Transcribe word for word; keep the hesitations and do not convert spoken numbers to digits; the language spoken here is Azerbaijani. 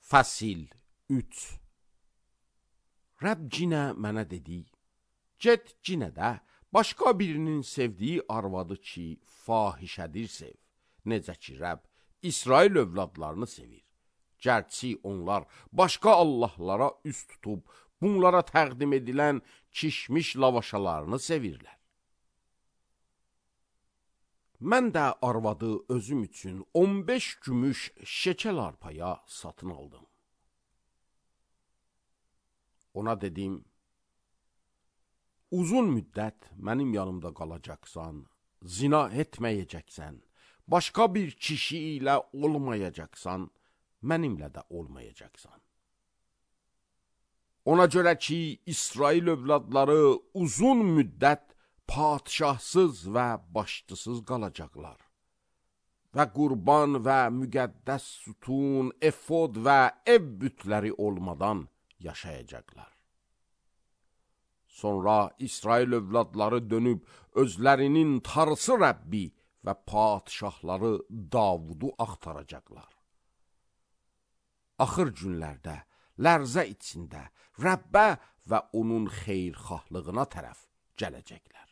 Fəsil üç. Rəbb cinə mənə dedi, get cinə də başqa birinin sevdiyi arvadı ki, fahişədir sev. Necə ki, Rəbb İsrail övladlarını sevir. Gərçi onlar başqa Allahlara üst tutub, bunlara təqdim edilən kişmiş lavaşalarını sevirlər. Mən də arvadı özüm üçün on beş gümüş şekel arpaya satın aldım. Ona dedim, uzun müddət mənim yanımda qalacaqsan, zina etməyəcəksən, başqa bir kişi ilə olmayacaqsan, mənimlə də olmayacaqsan. Ona görə ki, İsrail övladları uzun müddət padişahsız və başçısız qalacaqlar və qurban və müqəddəs sütun, efod və ev bütləri olmadan yaşayacaqlar. Sonra İsrail övladları dönüb özlərinin Tanrısı Rəbbi və padişahları Davudu axtaracaqlar. Axır günlərdə, lərzə içində Rəbbə və onun xeyrxahlığına tərəf gələcəklər.